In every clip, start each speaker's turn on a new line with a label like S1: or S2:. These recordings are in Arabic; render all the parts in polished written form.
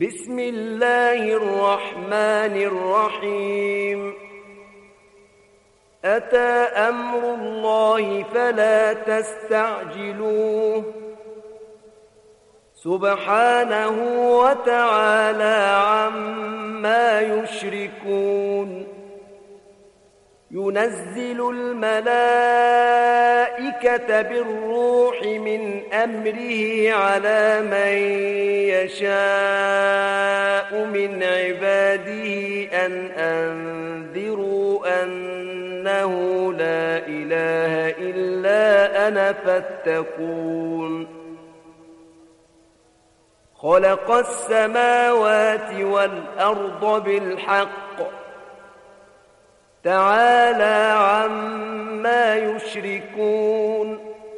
S1: بسم الله الرحمن الرحيم أتى أمر الله فلا تستعجلوه سبحانه وتعالى عما يشركون ينزل الملائكة بالروح من أمره على من يشاء من عباده أن أنذروا أنه لا إله إلا أنا فاتقون خلق السماوات والأرض بالحق تعالى عما يشركون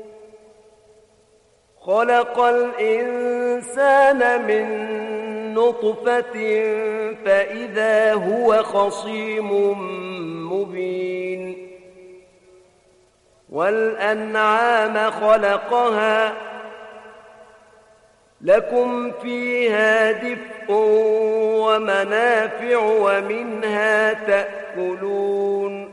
S1: خلق الإنسان من نطفة فإذا هو خصيم مبين والأنعام خلقها لكم فيها دفء ومنافع ومنها تأكلون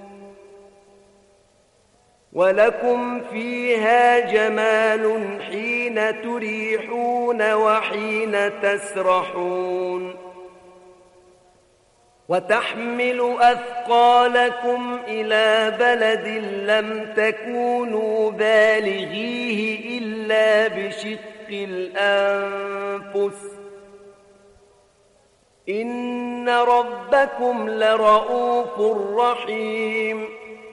S1: ولكم فيها جمال حين تريحون وحين تسرحون وتحمل أثقالكم إلى بلد لم تكونوا بالغيه إلا بشق الأنفس إن ربكم لرؤوف رحيم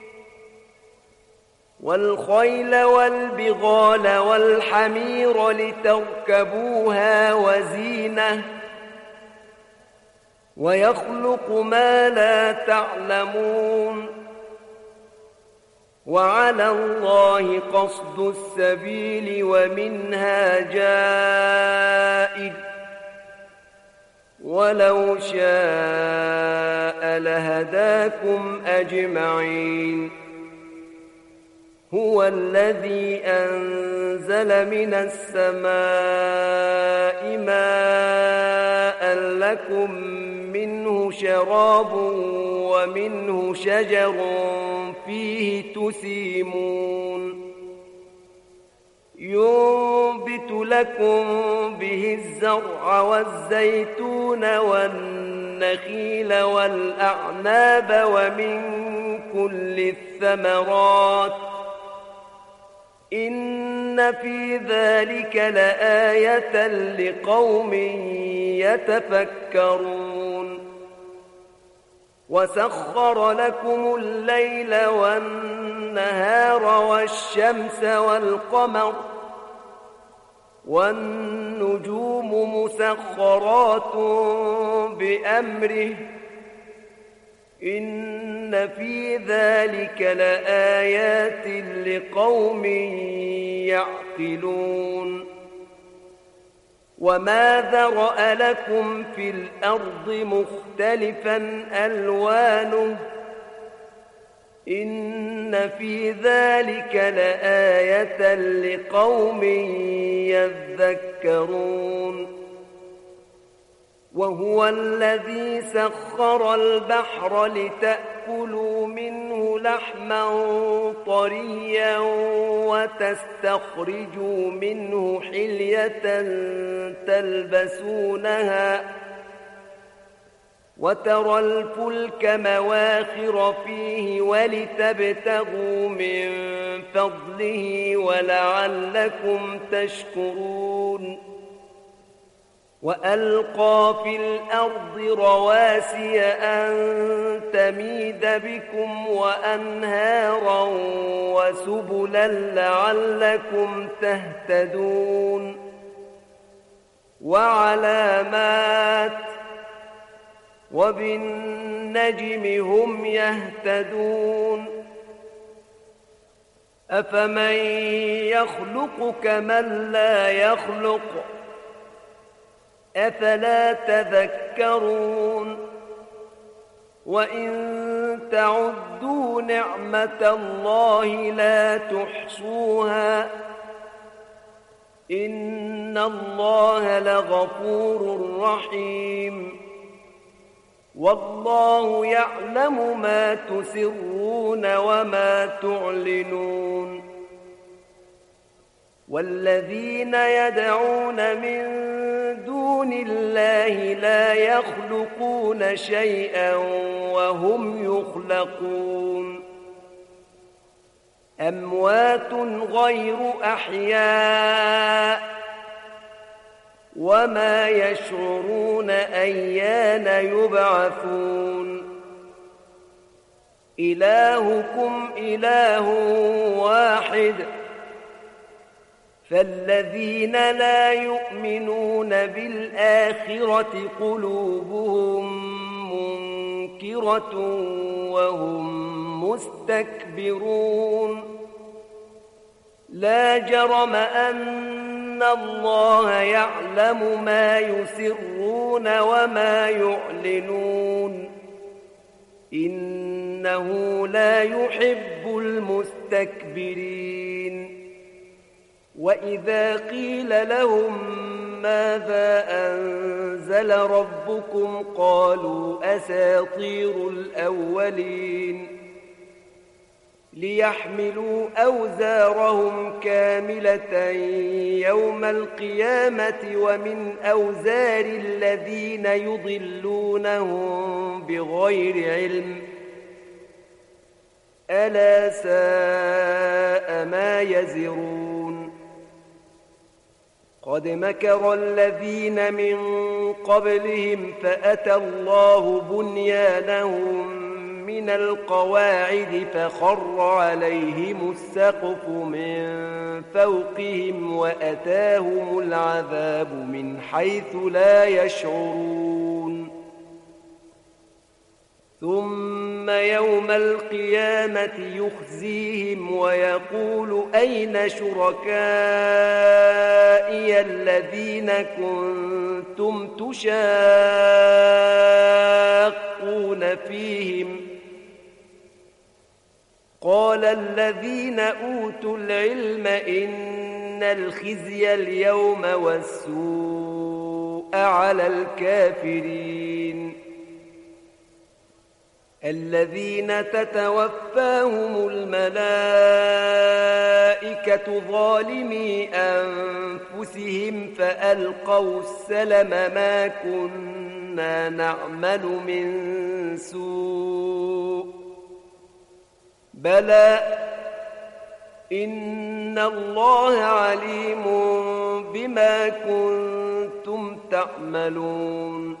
S1: والخيل والبغال والحمير لتركبوها وزينة ويخلق ما لا تعلمون وعلى الله قصد السبيل ومنها جائر ولو شاء لهداكم أجمعين هو الذي أنزل من السماء ماء لكم منه شراب ومنه شجر فيه تسيمون ينبت لكم به الزرع والزيتون والنخيل والأعناب ومن كل الثمرات إن في ذلك لآية لقوم يتفكرون وسخر لكم الليل والنهار والشمس والقمر والنجوم مسخرات بأمره إن في ذلك لآيات لقوم يعقلون وما ذرأ لكم في الأرض مختلفا ألوانه إن في ذلك لآية لقوم يذكرون وهو الذي سخر البحر لتأكلوا منه لحما طريا وتستخرجوا منه حلية تلبسونها وترى الفلك مواخر فيه ولتبتغوا من فضله ولعلكم تشكرون وألقى في الأرض رواسي أن تميد بكم وأنهارا وسبلا لعلكم تهتدون وعلامات وبالنجم هم يهتدون أفمن يخلق كمن لا يخلق أفلا تذكرون وإن تعدوا نعمة الله لا تحصوها إن الله لغفور رحيم والله يعلم ما تسرون وما تعلنون والذين يدعون من دون الله لا يخلقون شيئا وهم يخلقون أموات غير أحياء وما يشعرون أيان يبعثون إلهكم إله واحد فالذين لا يؤمنون بالآخرة قلوبهم منكرة وهم مستكبرون لا جرم أن الله يعلم ما يسرون وما يعلنون إنه لا يحب المستكبرين وإذا قيل لهم ماذا أنزل ربكم قالوا أساطير الأولين ليحملوا أوزارهم كاملة يوم القيامة ومن أوزار الذين يضلونهم بغير علم ألا ساء ما يزرون قد مكر الذين من قبلهم فأتى الله بنيانهم من القواعد فخر عليهم السقف من فوقهم وأتاهم العذاب من حيث لا يشعرون ثم يوم القيامة يخزيهم ويقول أين شركائي الذين كنتم تشاقون فيهم قال الذين أوتوا العلم إن الخزي اليوم والسوء على الكافرين الذين تتوفاهم الملائكة ظالمي أنفسهم فألقوا السلم ما كنا نعمل من سوء بلى إن الله عليم بما كنتم تعملون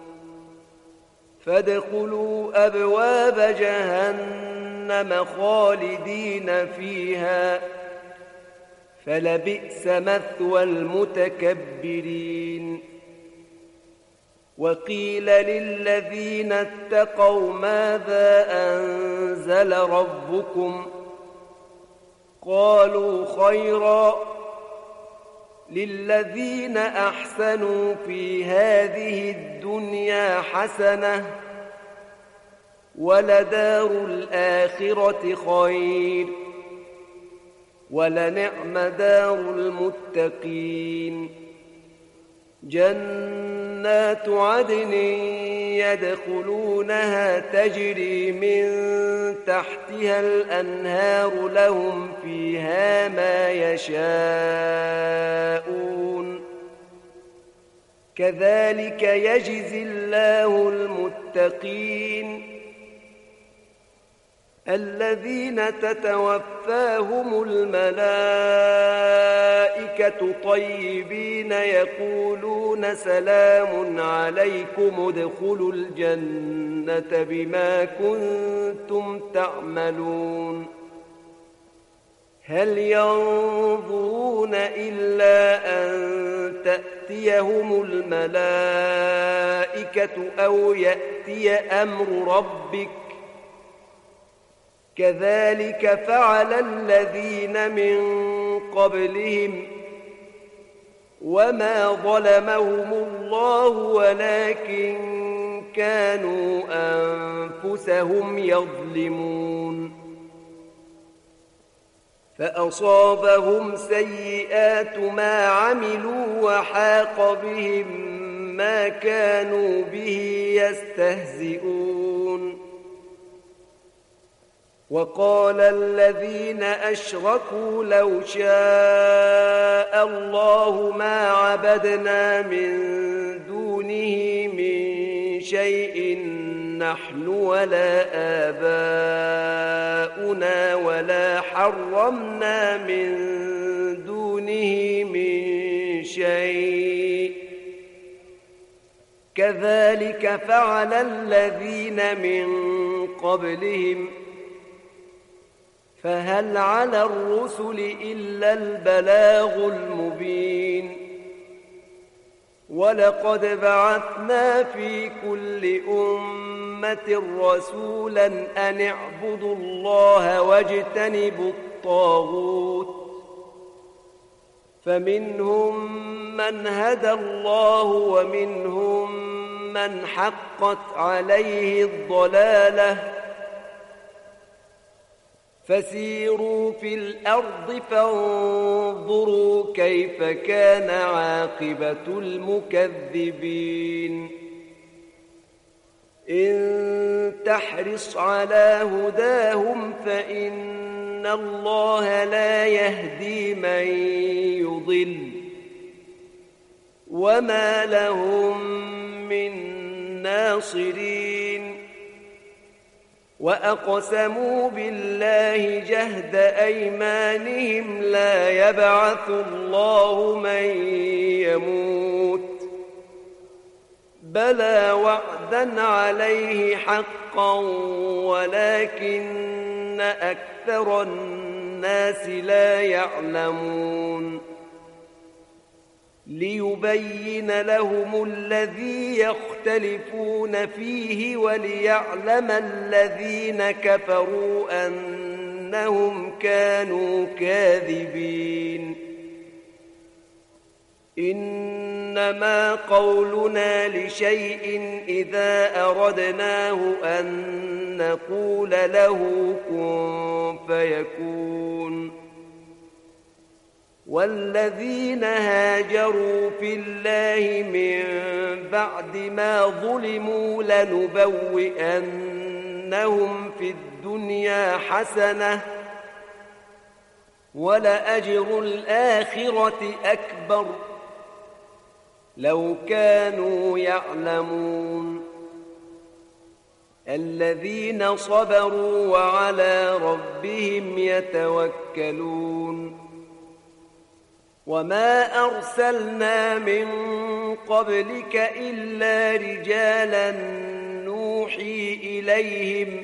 S1: فادخلوا أبواب جهنم خالدين فيها فلبئس مثوى المتكبرين وقيل للذين اتقوا ماذا أنزل ربكم قالوا خيرا للذين أحسنوا في هذه الدنيا حسنة ولدار الآخرة خير ولنعم دار المتقين جنات عدن يدخلونها تجري من تحتها الأنهار لهم فيها ما يشاءون كذلك يجزي الله المتقين الذين تتوفاهم الملائكة طيبين يقولون سلام عليكم ادخلوا الجنة بما كنتم تعملون هل ينظرون إلا أن تأتيهم الملائكة أو يأتي أمر ربك كذلك فعل الذين من قبلهم وما ظلمهم الله ولكن كانوا أنفسهم يظلمون فأصابهم سيئات ما عملوا وحاق بهم ما كانوا به يستهزئون. وقال الذين أشركوا لو شاء الله ما عبدنا من دونه من شيء نحن ولا آباؤنا ولا حرمنا من دونه من شيء كذلك فعل الذين من قبلهم فهل على الرسل إلا البلاغ المبين. ولقد بعثنا في كل أمة رسولا أن اعبدوا الله واجتنبوا الطاغوت فمنهم من هدى الله ومنهم من حقت عليه الضلالة فسيروا في الأرض فانظروا كيف كان عاقبة المكذبين. إن تحرص على هداهم فإن الله لا يهدي من يضل وما لهم من ناصرين. وأقسموا بالله جهد أيمانهم لا يبعث الله من يموت بلى وعدا عليه حقا ولكن أكثر الناس لا يعلمون. ليبين لهم الذي يختلفون فيه وليعلم الذين كفروا أنهم كانوا كاذبين. إنما قولنا لشيء إذا أردناه أن نقول له كن فيكون. والذين هاجروا في الله من بعد ما ظلموا لنبوئنهم في الدنيا حسنة ولأجر الآخرة أكبر لو كانوا يعلمون. الذين صبروا وعلى ربهم يتوكلون. وما أرسلنا من قبلك إلا رجالا نوحي إليهم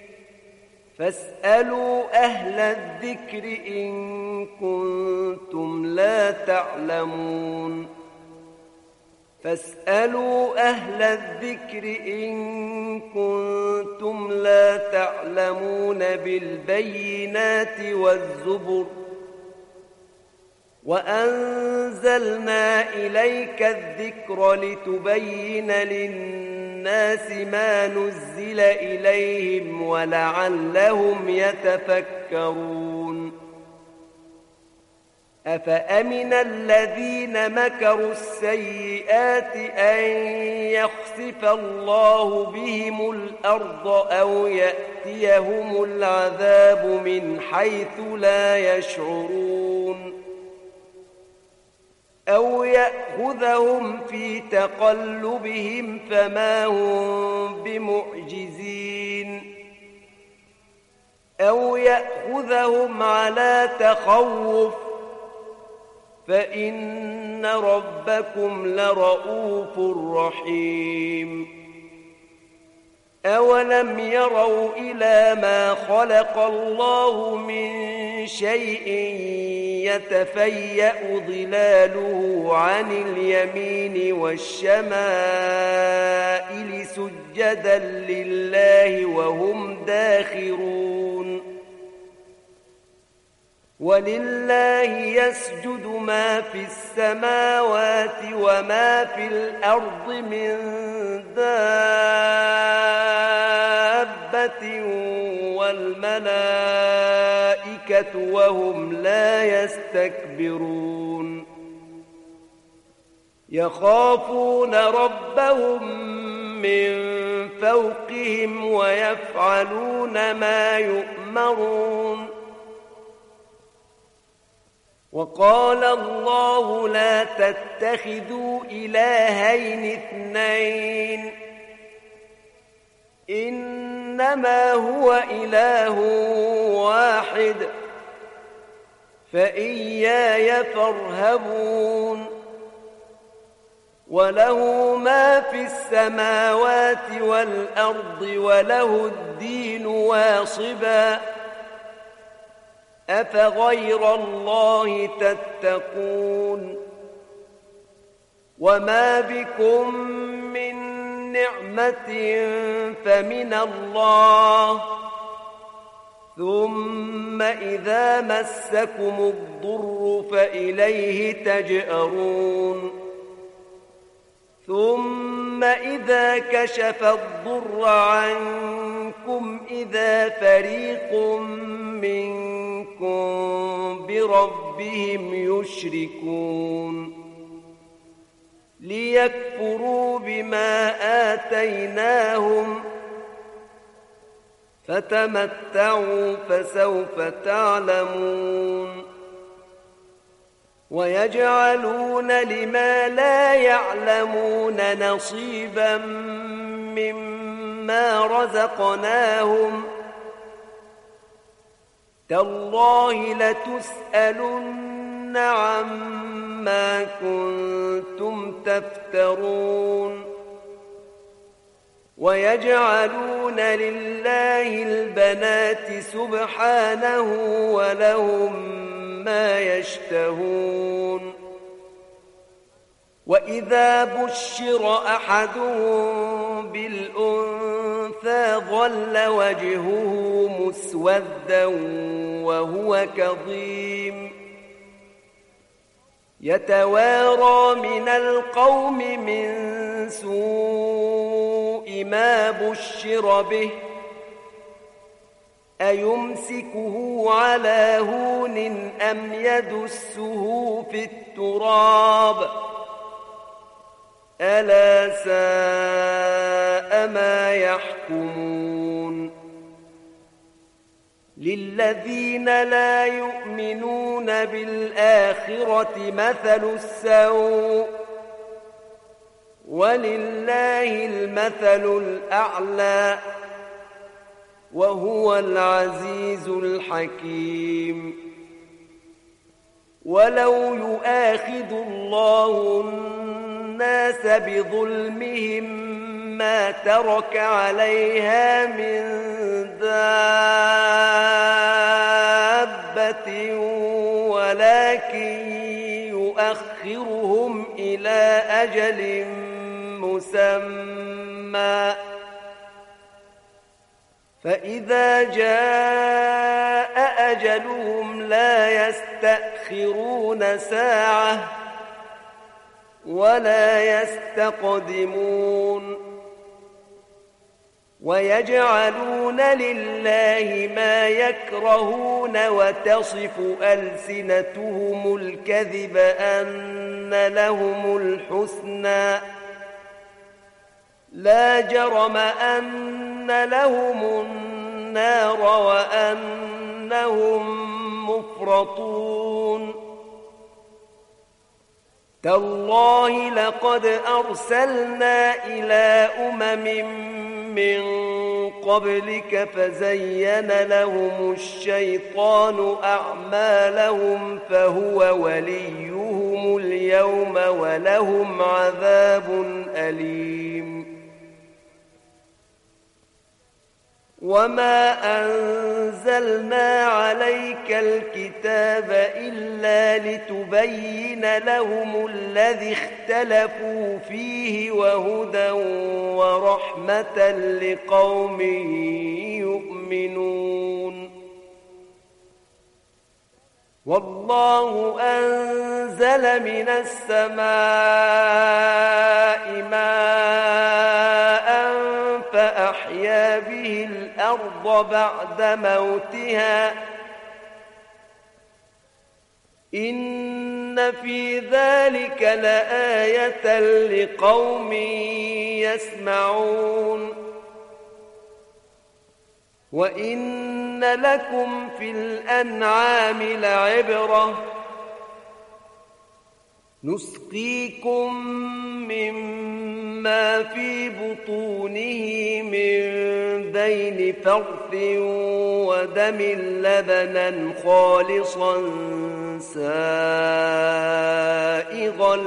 S1: فاسألوا أهل الذكر إن كنتم لا تعلمون. فاسألوا أهل الذكر إن كنتم لا تعلمون بالبينات والزبر وأنزلنا إليك الذكر لتبين للناس ما نزل إليهم ولعلهم يتفكرون. أفأمن الذين مكروا السيئات أن يخسف الله بهم الأرض أو يأتيهم العذاب من حيث لا يشعرون أو يأخذهم في تقلبهم فما هم بمعجزين أو يأخذهم على تخوف فإن ربكم لرؤوف رحيم. أولم يروا إلى ما خلق الله من شيء يتفيأ ظلاله عن اليمين والشمائل سجدا لله وهم داخرون. ولله يسجد ما في السماوات وما في الأرض من دابة والملائكة الملائكة وهم لا يستكبرون يخافون ربهم من فوقهم ويفعلون ما يؤمرون وقال الله لا تتخذوا إلهين اثنين إنما هو إله واحد فإياي فارهبون وله ما في السماوات والأرض وله الدين واصبا أفغير الله تتقون وما بكم من نعمة فمن الله ثم إذا مسكم الضر فإليه تجأرون ثم إذا كشف الضر عنكم إذا فريق منكم بربهم يشركون ليكفروا بما آتيناهم فتمتعوا فسوف تعلمون ويجعلون لما لا يعلمون نصيبا مما رزقناهم تالله لتسألن عما كنتم تفترون ويجعلون لله البنات سبحانه ولهم ما يشتهون وإذا بشر أحدهم بالأنثى ظل وجهه مسودا وهو كظيم يتوارى من القوم من سوء ما بشر به أيمسكه على هون أم يدسه في التراب ألا ساء ما يحكمون للذين لا يؤمنون بالآخرة مثل السوء ولله المثل الأعلى وهو العزيز الحكيم ولو يؤاخذ الله الناس بظلمهم ما ترك عليها من دابة ولكن يؤخرهم إلى أجل مسمى فإذا جاء أجلهم لا يستأخرون ساعة ولا يستقدمون ويجعلون لله ما يكرهون وتصف ألسنتهم الكذب أن لهم الحسنى لا جرم أن لهم النار وأنهم مفرطون تالله لقد أرسلنا إلى من قبلك فزين لهم الشيطان أعمالهم فهو وليهم اليوم ولهم عذاب أليم وما أنزلنا عليك الكتاب إلا لتبين لهم الذي اختلفوا فيه وهدى ورحمة لقوم يؤمنون والله أنزل من السماء ماء فأحيا به الأرض بعد موتها إن في ذلك لآية لقوم يسمعون وإن لكم في الأنعام لعبرة نسقيكم مما في بطونه من بين فرث ودم لبنا خالصا سائغا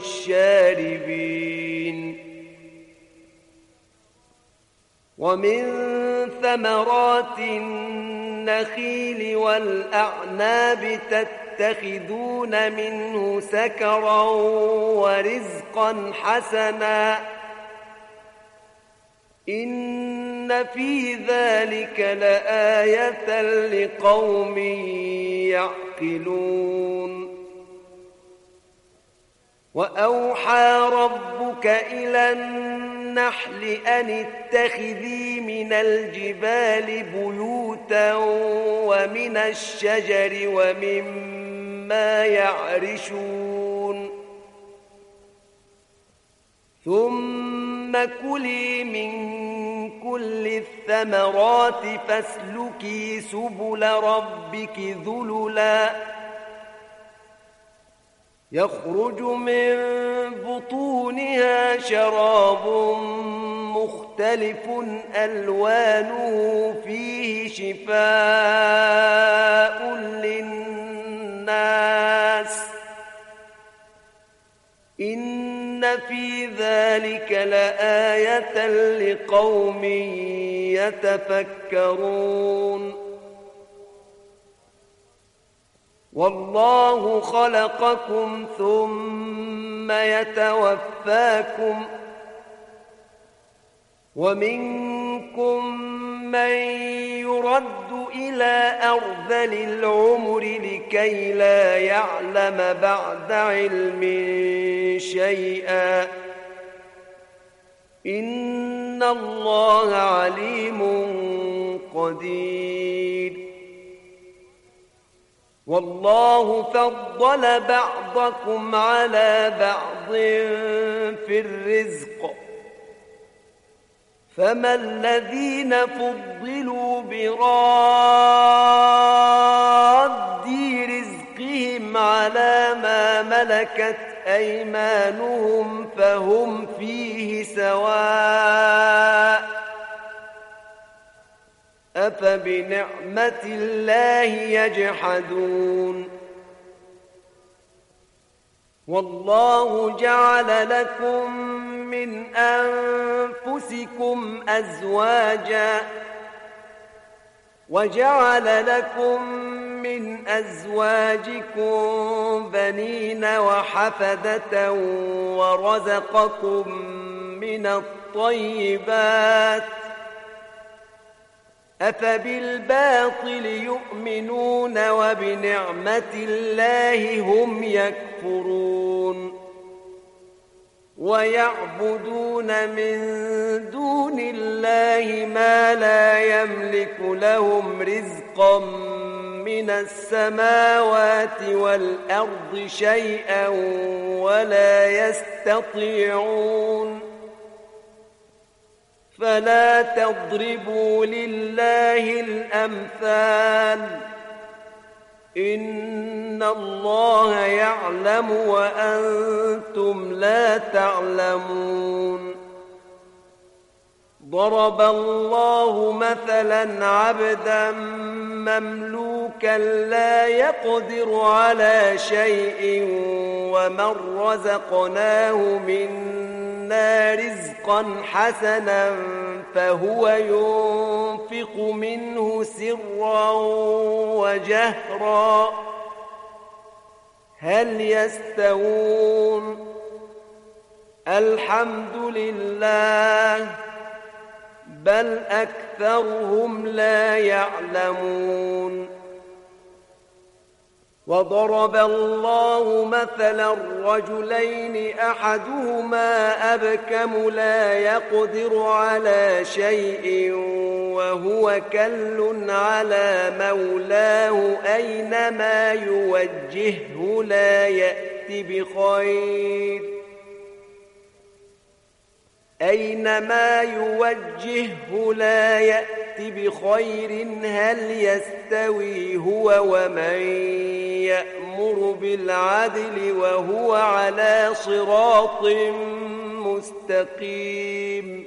S1: للشاربين ومن ثمرات النخيل والأعناب تتخذون منه سكرا ورزقا حسنا إن في ذلك لآية لقوم يعقلون وأوحى ربك إلى النحل أن اتخذي من الجبال بيوتا ومن الشجر ومما يعرشون ثم كلي من كل الثمرات فاسلكي سبل ربك ذللا يخرج من بطونها شراب مختلف ألوانه فيه شفاء للناس إن في ذلك لآية لقوم يتفكرون والله خلقكم ثم يتوفاكم ومنكم من يرد إلى أرذل العمر لكي لا يعلم بعد علم شيئا إن الله عليم قدير والله فضل بعضكم على بعض في الرزق فما الذين فضلوا براد رزقهم على ما ملكت أيمانهم فهم فيه سواء أفبنعمة الله يجحدون والله جعل لكم من أنفسكم أزواجا وجعل لكم من أزواجكم بنين وحفدة ورزقكم من الطيبات أفبالباطل يؤمنون وبنعمة الله هم يكفرون ويعبدون من دون الله ما لا يملك لهم رزقا من السماوات والأرض شيئا ولا يستطيعون فلا تضربوا لله الأمثال إن الله يعلم وأنتم لا تعلمون ضرب الله مثلا عبدا مملوكا لا يقدر على شيء ومن رزقناه منا رزقا حسنا فهو ينفق منه سرا وجهرا هل يستوون الحمد لله بل أكثرهم لا يعلمون وضرب الله مثلا رجلين أحدهما أبكم لا يقدر على شيء وهو كل على مولاه أينما يوجهه لا يأت بخير هل يستوي هو ومن يأمر بالعدل وهو على صراط مستقيم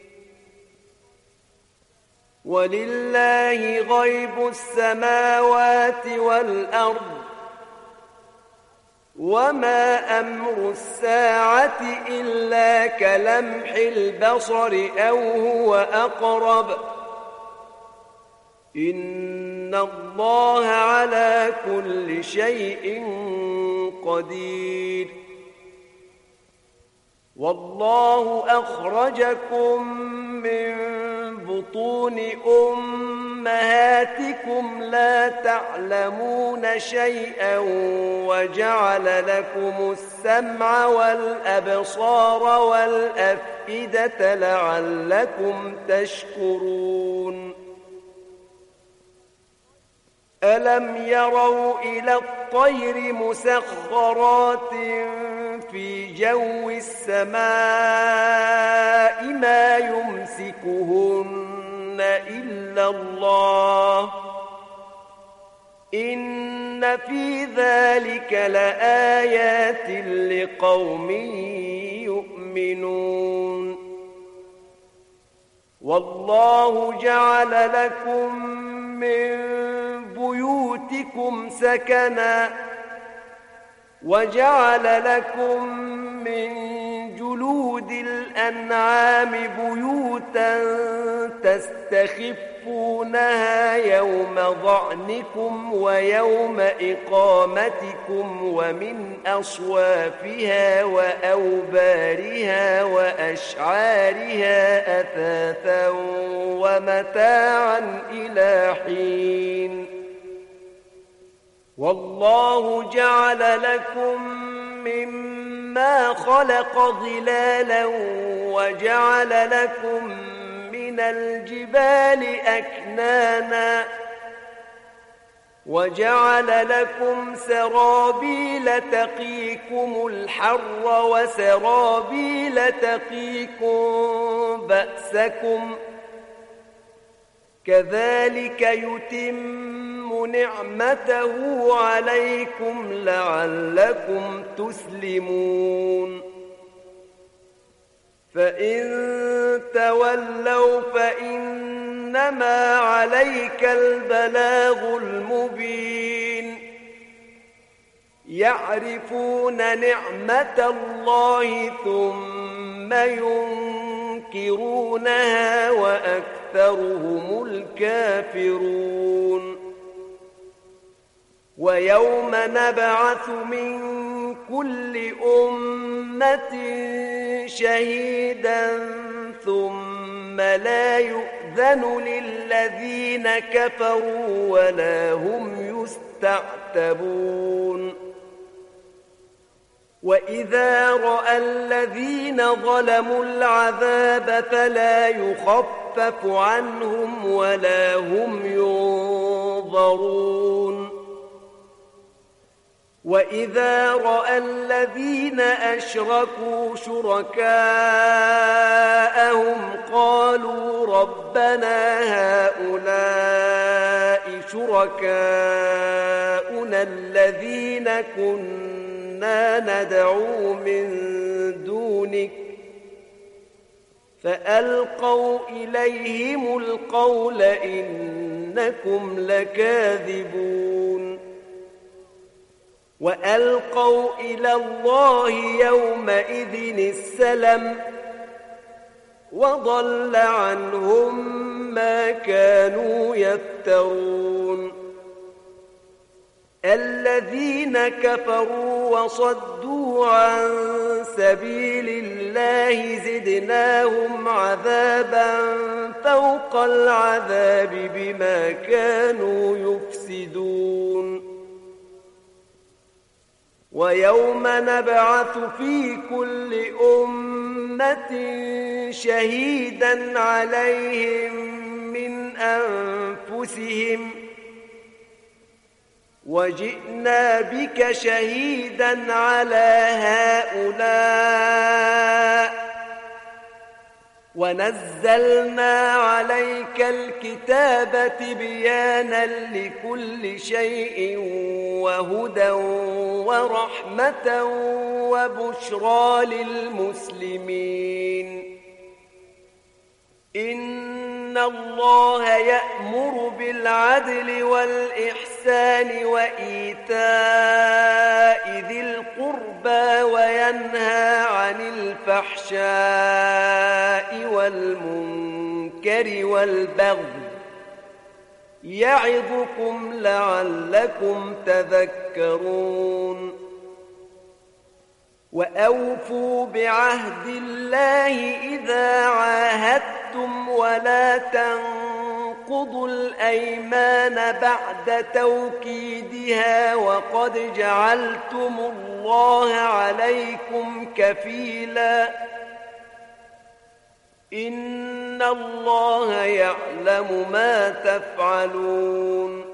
S1: ولله غيب السماوات والأرض وما أمر الساعة إلا كلمح البصر أو هو أقرب إن الله على كل شيء قدير والله أخرجكم من بطون أمهاتكم لا تعلمون شيئا وجعل لكم السمع والأبصار والأفئدة لعلكم تشكرون ألم يروا إلى الطير مسخرات في جو السماء ما يمسكهن إلا الله إن في ذلك لآيات لقوم يؤمنون والله جعل لكم من بيوتكم سكنا وجعل لكم من جلود الأنعام بيوتا تستخفونها يوم ظعنكم ويوم إقامتكم ومن أصوافها وأوبارها وأشعارها أثاثا ومتاعا إلى حين والله جعل لكم مما خلق ظلالا وجعل لكم من الجبال أكنانا وجعل لكم سرابيل تقيكم الحر وسرابيل تقيكم بأسكم كذلك يتم نعمته عليكم لعلكم تسلمون فإن تولوا فإنما عليك البلاغ المبين يعرفون نعمة الله ثم ينكرونها وأكثرهم الكافرون ويوم نبعث من كل أمة شهيدا ثم لا يؤذن للذين كفروا ولا هم يستعتبون وإذا رأى الذين ظلموا العذاب فلا يخفف عنهم ولا هم ينظرون وإذا رأى الذين أشركوا شركاءهم قالوا ربنا هؤلاء شركاؤنا الذين كنا ندعو من دونك فألقوا إليهم القول إنكم لكاذبون وألقوا إلى الله يومئذ السلم وضل عنهم ما كانوا يفترون الذين كفروا وصدوا عن سبيل الله زدناهم عذابا فوق العذاب بما كانوا يفسدون ويوم نبعث في كل أمة شهيدا عليهم من أنفسهم وجئنا بك شهيدا على هؤلاء ونزلنا عليك الكتاب تبيانا لكل شيء وهدى ورحمة وبشرى للمسلمين إن الله يأمر بالعدل والإحسان وإيتاء ذي القربى وينهى عن الفحشاء والمنكر والبغي يعظكم لعلكم تذكرون وأوفوا بعهد الله إذا عاهدتم ولا تنقضوا الأيمان بعد توكيدها وقد جعلتم الله عليكم كفيلا إن الله يعلم ما تفعلون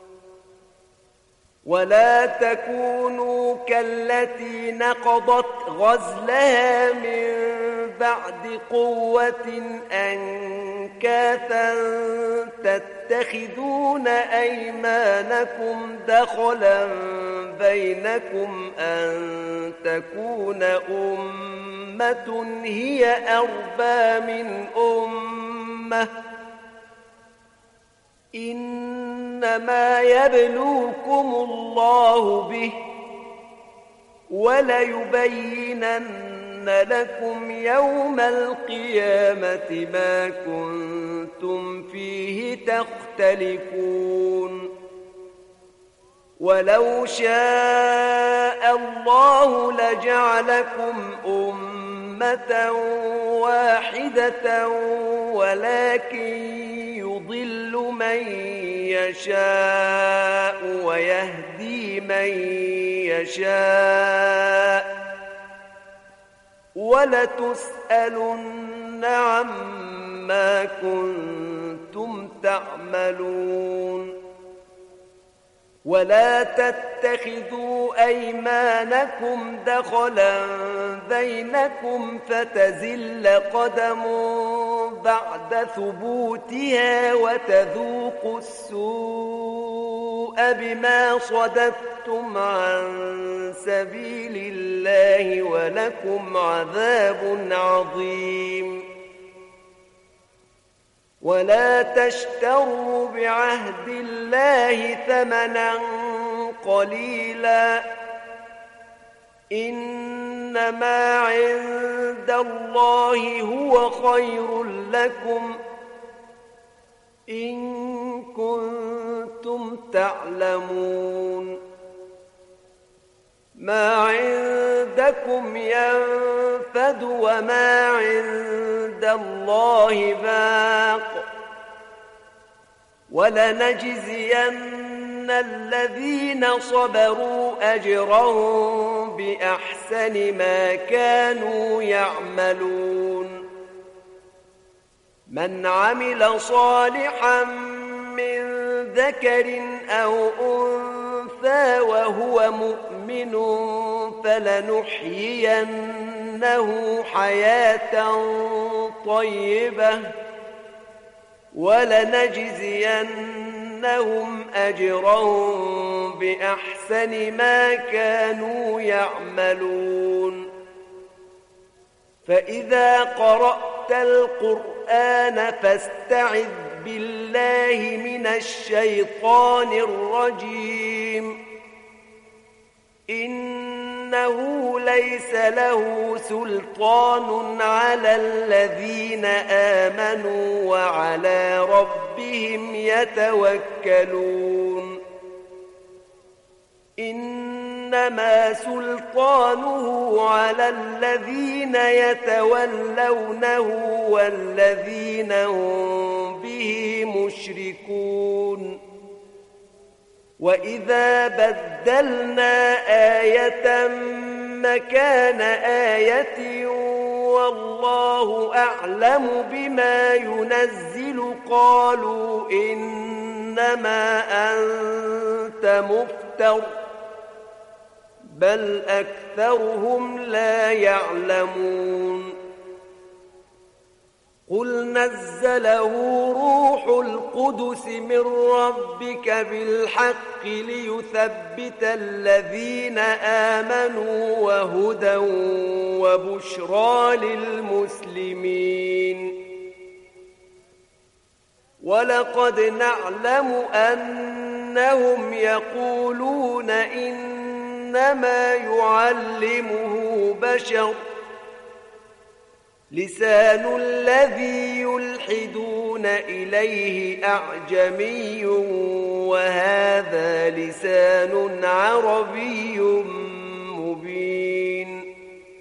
S1: ولا تكونوا كالتي نقضت غزلها من بعد قوة أنكاثا تتخذون أيمانكم دخلا بينكم أن تكون أمة هي أربى من أمة إنما يبلوكم الله به وليبينن لكم يوم القيامة ما كنتم فيه تختلفون ولو شاء الله لجعلكم أمة واحدة ولكن يضل من يشاء ويهدي من يشاء ولتسألن عما كنتم تعملون ولا تتخذوا أيمانكم دخلا بينكم فتزل قدم بعد ثبوتها وتذوقوا السوء بما صددتم عن سبيل الله ولكم عذاب عظيم ولا تشتروا بعهد الله ثمنا قليلا إنما عند الله هو خير لكم إن كنتم تعلمون ما عندكم ينفد وما عند الله باق ولنجزين الذين صبروا أجرهم بأحسن ما كانوا يعملون من عمل صالحا من ذكر أو أنثى وهو مؤمن فلنحيينه حياة طيبة ولنجزينهم أجرهم بأحسن ما كانوا يعملون فإذا قرأت القرآن فاستعذ بالله من الشيطان الرجيم إنه ليس له سلطان على الذين آمنوا وعلى ربهم يتوكلون إنما سلطانه على الذين يتولونه والذين هم به مشركون وإذا بدلنا آية مكان آية والله أعلم بما ينزل قالوا إنما أنت مفتر بل أكثرهم لا يعلمون قل نزله روح القدس من ربك بالحق ليثبت الذين آمنوا وهدى وبشرى للمسلمين ولقد نعلم أنهم يقولون إنما يعلمه بشر لسان الذي يلحدون إليه أعجمي وهذا لسان عربي مبين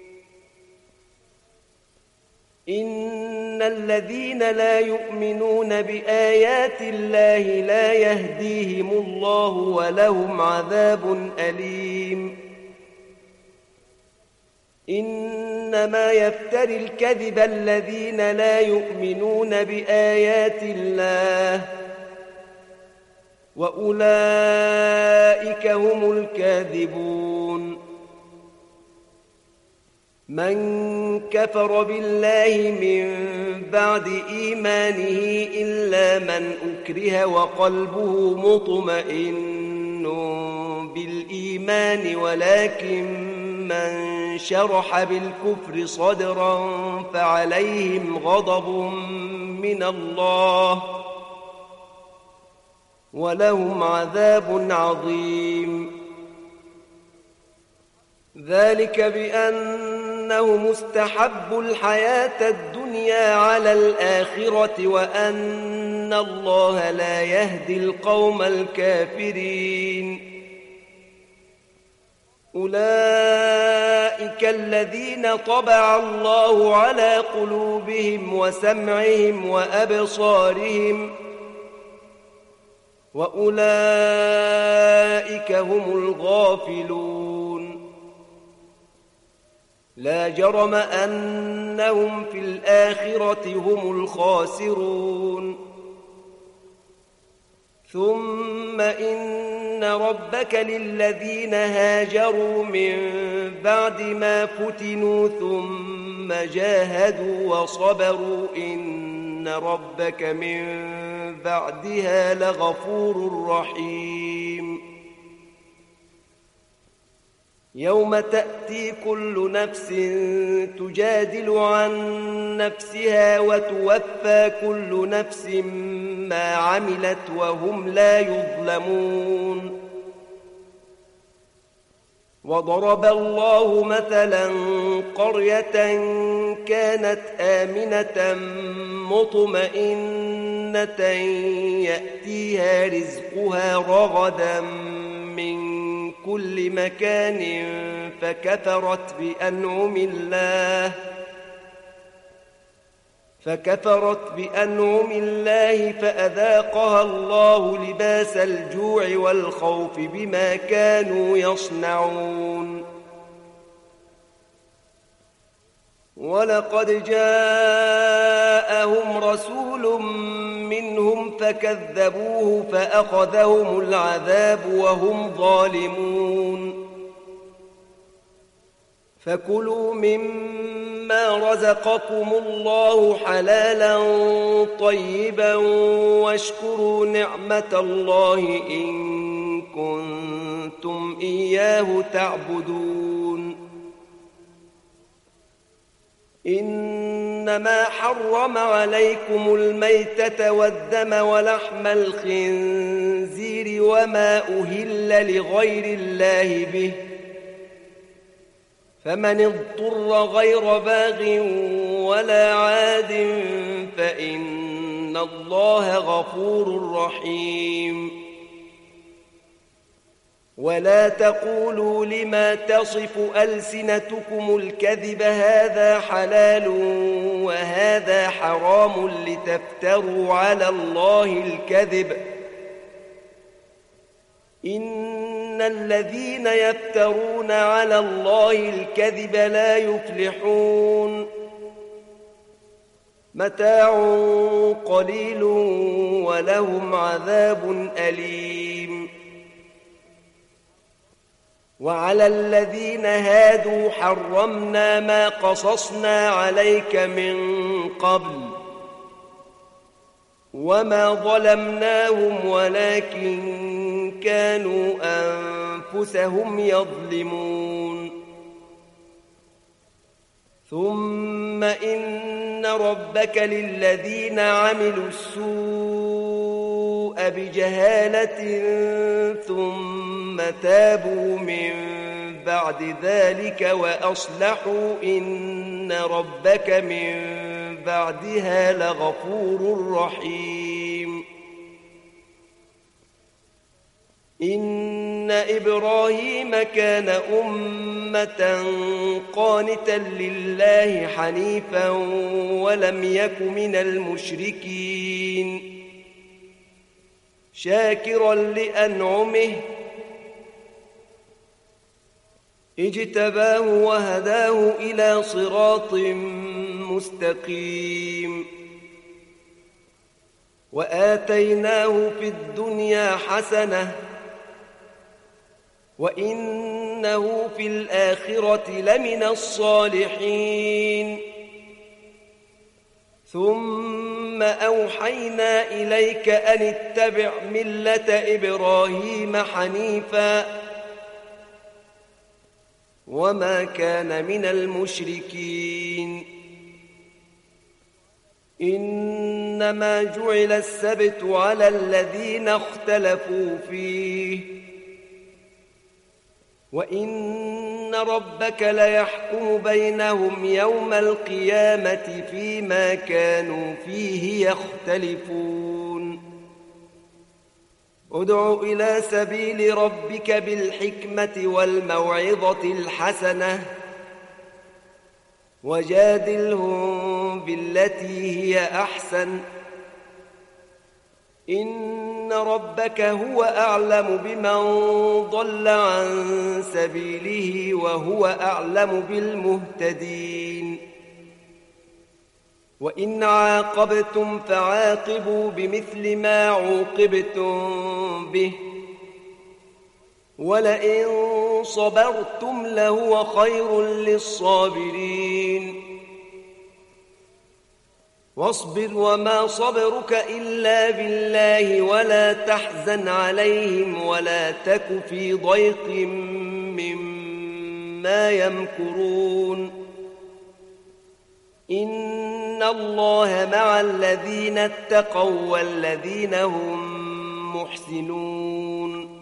S1: إن الذين لا يؤمنون بآيات الله لا يهديهم الله ولهم عذاب أليم إنما يفتري الكذب الذين لا يؤمنون بآيات الله وأولئك هم الكاذبون من كفر بالله من بعد إيمانه إلا من أكره وقلبه مطمئن بالإيمان ولكن من شرح بالكفر صدرا فعليهم غضب من الله ولهم عذاب عظيم ذلك بأنه مستحب الحياة الدنيا على الآخرة وأن الله لا يهدي القوم الكافرين أولئك الذين طبع الله على قلوبهم وسمعهم وأبصارهم وأولئك هم الغافلون لا جرم أنهم في الآخرة هم الخاسرون ثم إن ربك للذين هاجروا من بعد ما فتنوا ثم جاهدوا وصبروا إن ربك من بعدها لغفور رحيم يوم تأتي كل نفس تجادل عن نفسها وتوفى كل نفس ما عملت وهم لا يظلمون وضرب الله مثلا قرية كانت آمنة مطمئنة يأتيها رزقها رغدا من كل مكان فكفرت بأنعم الله فأذاقها الله لباس الجوع والخوف بما كانوا يصنعون ولقد جاءهم رسول منهم فكذبوه فأخذهم العذاب وهم ظالمون فكلوا مما رزقكم الله حلالا طيبا واشكروا نعمة الله إن كنتم إياه تعبدون إنما حرم عليكم الميتة والدم ولحم الخنزير وما أهل لغير الله به فمن اضطر غير باغ ولا عاد فإن الله غفور رحيم ولا تقولوا لما تصف ألسنتكم الكذب هذا حلال وهذا حرام لتفتروا على الله الكذب إن الذين يفترون على الله الكذب لا يفلحون متاع قليل ولهم عذاب أليم وعلى الذين هادوا حرمنا ما قصصنا عليك من قبل وما ظلمناهم ولكن كانوا أنفسهم يظلمون ثم إن ربك للذين عملوا السوء بجهالة ثم تابوا من بعد ذلك وأصلحوا إن ربك من بعدها لغفور رحيم إن إبراهيم كان أمة قانتا لله حنيفا ولم يك من المشركين شاكرا لأنعمه اجتباه وهداه إلى صراط مستقيم وآتيناه في الدنيا حسنة وإنه في الآخرة لمن الصالحين ثم أوحينا إليك أن اتبع ملة إبراهيم حنيفا وما كان من المشركين إنما جعل السبت على الذين اختلفوا فيه وإن ربك ليحكم بينهم يوم القيامة فيما كانوا فيه يختلفون ادع إلى سبيل ربك بالحكمة والموعظة الحسنة وجادلهم بالتي هي أحسن إن ربك هو أعلم بمن ضل عن سبيله وهو أعلم بالمهتدين وإن عاقبتم فعاقبوا بمثل ما عوقبتم به ولئن صبرتم لهو خير للصابرين واصبر وما صبرك إلا بالله ولا تحزن عليهم ولا تك في ضيق مما يمكرون إن الله مع الذين اتقوا والذين هم محسنون